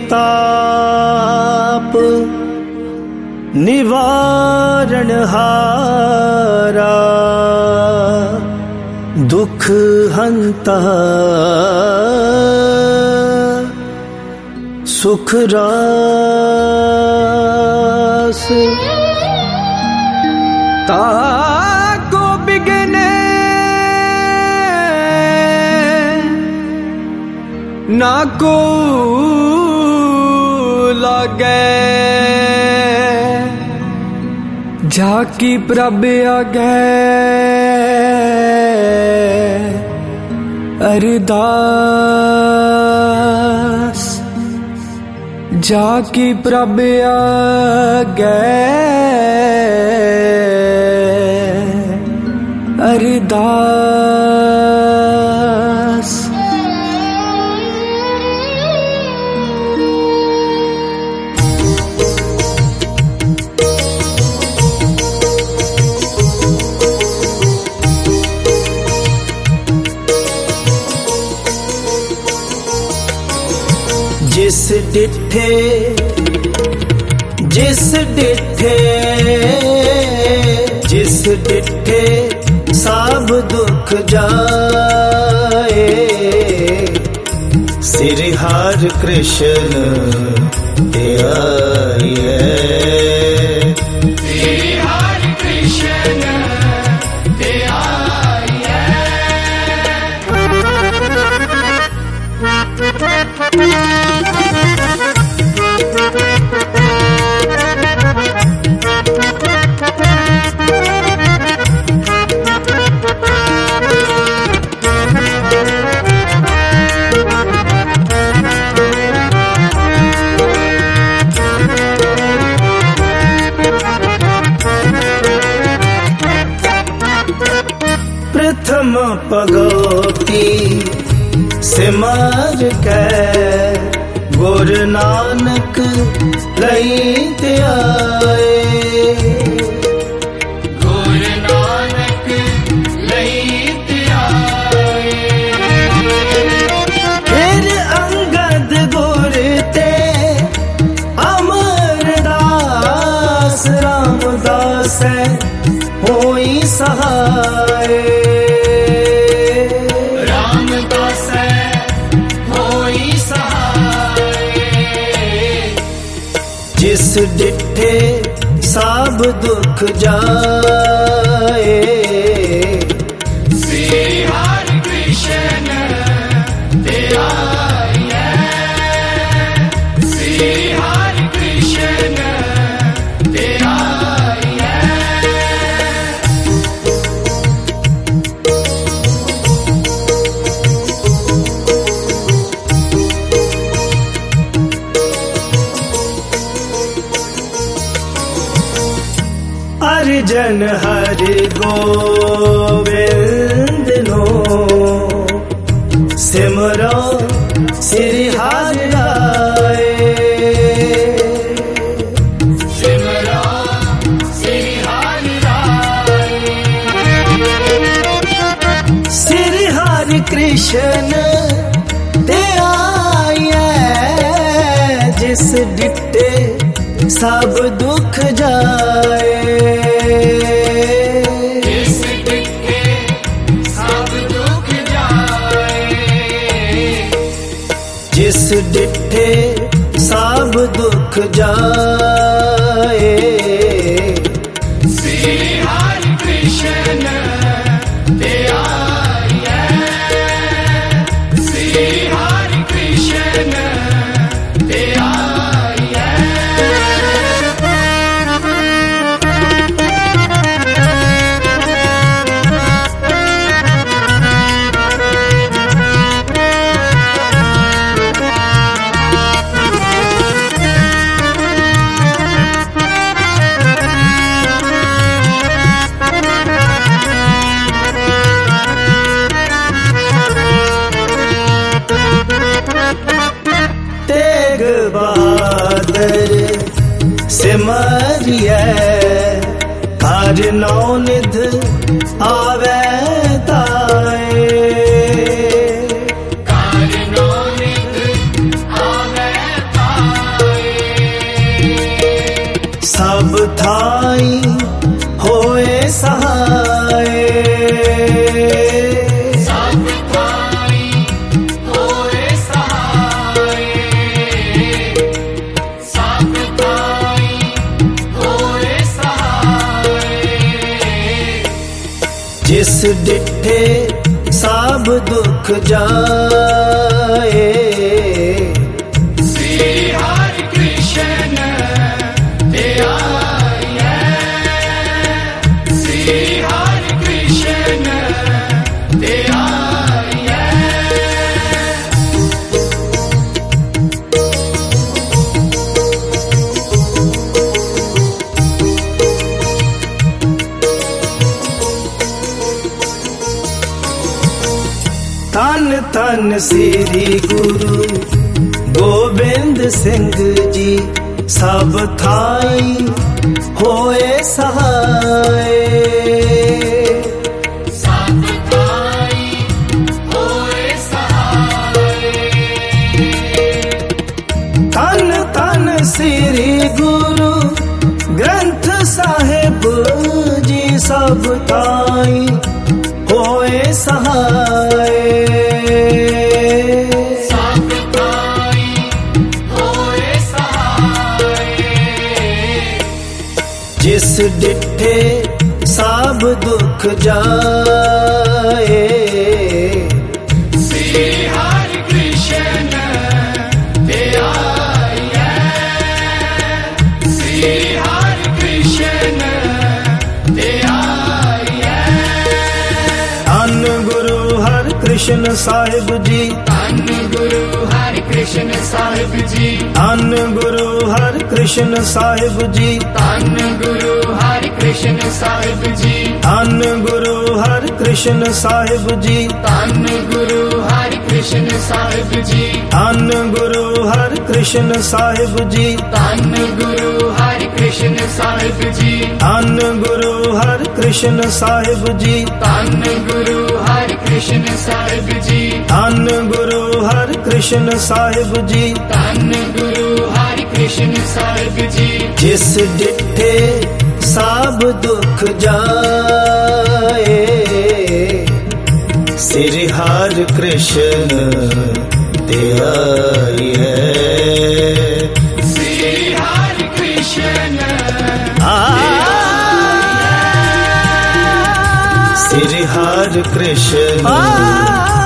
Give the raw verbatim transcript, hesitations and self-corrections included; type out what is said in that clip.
ताप निवारण हारा दुख हंता सुख रास ताको बिगने ना को लागे जाकी प्रभ आगे अरदास जाकी प्रभ आगे अरदास जिस डिठे जिस डिठे जिस डिठे सब दुख जाए सिर हर कृष्ण ते आए सिर हर कृष्ण ते आए प्रथम पगोती से मार के गुर नानक लईते आए गुर नानक लईते आए फिर अंगद गुर ते अमरदास रामदास होई सहाय जिस डिठे सब दुख जाए श्री हरि कृष्ण ते आए श्री हरि कृष्ण ते आए अर्जन हरि गोविंद नो सिमरो श्री हरि राय सिमरो श्री हरि राय श्री हरि कृष्ण ते आए जिस डिठे सब दुख जाए जिस डिठे सब दुख जाए जिस डिठे सब दुख जाए श्री हरि कृष्ण ते आए श्री हरि कृष्ण ते आए सिमरिए हर नौ निध आवे ताए हर नौ निध आवे ताए जिस डिठे सब दुख जाए। श्री हरि कृष्ण ते आइए, श्री हरि कृष्ण ते आइए। तन तन श्री गुरु गोबिंद सिंह जी सब थाई होए सहाय। सब थाई होए सहाय। तन तन श्री गुरु ग्रंथ साहिब जी सब थाई होए सहाय। सब थाई होए सहाय। जिस डिठे सब दुख जाए। श्री हरि कृष्ण ते आइए, श्री हरि कृष्ण ते आइए। धन गुरु हर कृष्ण साहिब जी, धन गुरु हरि कृष्ण साहिब जी, धन गुरु हर कृष्ण साहिब जी, धन गुरु हरि कृष्ण साहिब जी, धन गुरु हर कृष्ण साहिब जी, धन गुरु हरि कृष्ण साहिब जी, धन गुरु हर कृष्ण साहिब जी, धन गुरु हरि कृष्ण साहिब जी, धन गुरु हर कृष्ण साहिब जी, धन गुरु हरि कृष्ण साहिब जी, धन गुरु हर कृष्ण साहिब जी। धन गुरु हरि कृष्ण साहिब जी। जिस डिठे सब दुख जाए। श्री हरि कृष्ण ते आइए, श्री हरि कृष्ण श्री हरि कृष्ण